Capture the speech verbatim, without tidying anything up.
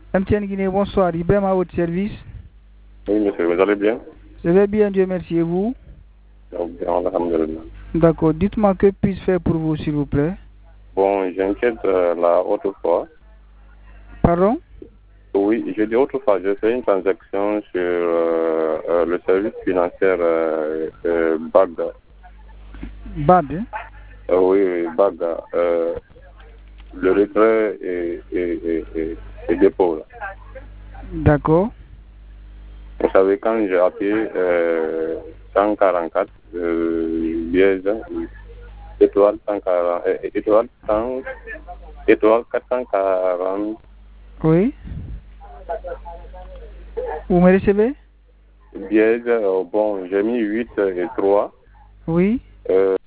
M T N Guinée, bonsoir. Ibrahim à votre service. Oui, monsieur, vous allez bien? Je vais bien, Dieu merci. Et vous? Bien, alhamdulillah. D'accord. Dites-moi que puis-je faire pour vous, s'il vous plaît? Bon, j'inquiète euh, la autre fois. Pardon? Oui, j'ai dit autrefois, j'ai fait une transaction sur euh, euh, le service financier euh, euh, Baga. Bad. Euh, oui, oui, Baga. Euh, le retrait et, et, et, et, et dépôt. Là. D'accord. Vous savez, quand j'ai appuyé euh, cent quarante-quatre, euh, dièse, étoile cent quarante, euh, étoile cent, étoile quatre cent quarante. Oui. Vous me recevez? Dièse, euh, bon, j'ai mis huit et trois. Oui. Euh,